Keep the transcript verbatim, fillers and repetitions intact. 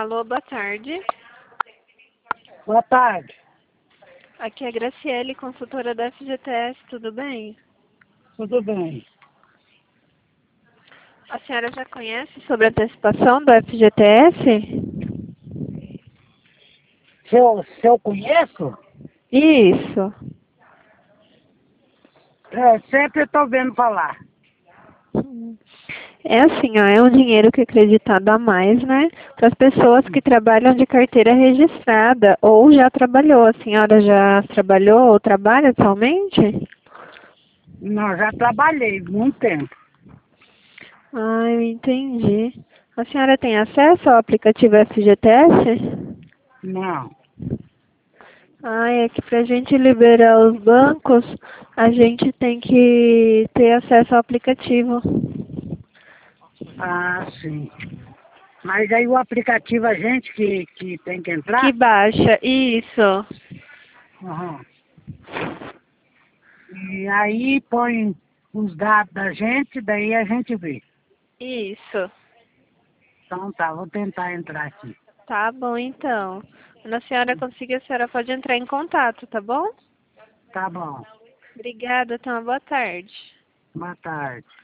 Alô, boa tarde. Boa tarde. Aqui é a Graciele, consultora da F G T S, tudo bem? Tudo bem. A senhora já conhece sobre a antecipação do F G T S? Se eu, se eu conheço, Isso. é, sempre estou vendo falar. É assim, ó, é um dinheiro que é acreditado a mais, né? Para as pessoas que trabalham de carteira registrada ou já trabalhou. A senhora já trabalhou ou trabalha atualmente? Não, já trabalhei muito tempo. Ah, eu entendi. A senhora tem acesso ao aplicativo F G T S? Não. Ah, é que para a gente liberar os bancos, a gente tem que ter acesso ao aplicativo. Ah, sim. Mas aí o aplicativo a gente que, que tem que Que entrar? baixa, isso. Uhum. E aí põe os dados da gente, daí a gente vê. Isso. Então tá, vou tentar entrar aqui. Tá bom, então. Quando a senhora conseguir, a senhora pode entrar em contato, tá bom? Tá bom. Obrigada, então, boa tarde. Boa tarde.